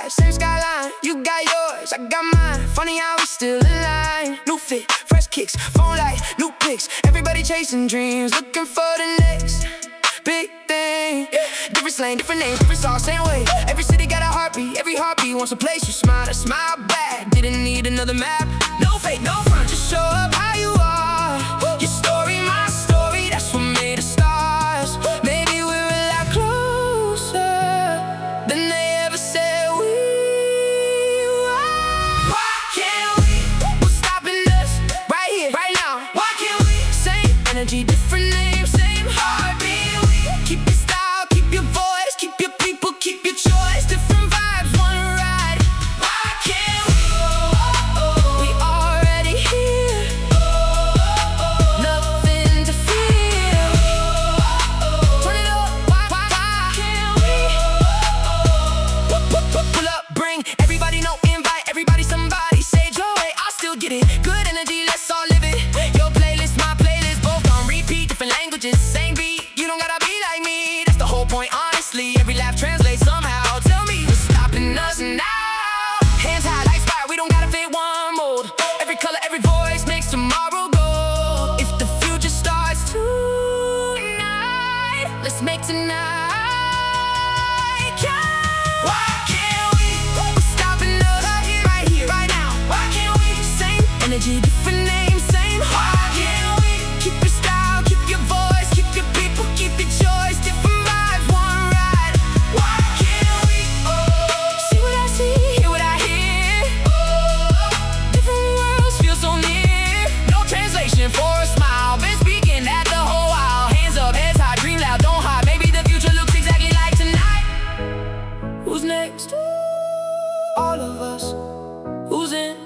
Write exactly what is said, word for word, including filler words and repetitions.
vibe, same skyline. You got yours, I got mine. Funny how we still align. New fit, fresh kicks, phone light, new pics. Everybody chasing dreams, looking for the next big thing. Yeah. Different slang, different name, different song, same way. Every city got a heartbeat, every heartbeat wants a place you smile. I smile back, didn't need another map. No fake, no front, just show up how you are. Your story, my story, that's what made us stars. Maybe we're a lot closer than they ever said we were. Why can't we? What's stopping us right here, right now? Why can't we? Same energy, different name, same heartbeat. We keep your style, keep your voice, keep your people, keep your choice. Different vibes, one ride. Why can't we? We already here, nothing to fear. Turn it up, why, why, why can't we? Pull up, bring everybody, no invite, everybody, somebody. Say your way, I'll still get it. Good energy, let's all live it. Your playlist, my playlist, both on repeat. Different languages, same beat. You don't gotta be like me, that's the whole point, honestly. Every laugh translates somehow. Tell me what's stopping us now. Hands high like fire, we don't gotta fit one mold. Every color, every voice makes tomorrow gold. If the future starts tonight, let's make tonight count. Why can't we? What's stopping us right here, right here, right now? Why can't we? Same energy, different name, same heart. Why can't we? Keep your style, keep your voice, keep your people, keep your choice. Different vibes, one ride. Why can't we? See what I see, hear what I hear. Different worlds feel so near. No translation for a smile. Been speaking that the whole while. Hands up, heads high, dream loud, don't hide. Maybe the future looks exactly like tonight. Who's next? All of us. Who's in?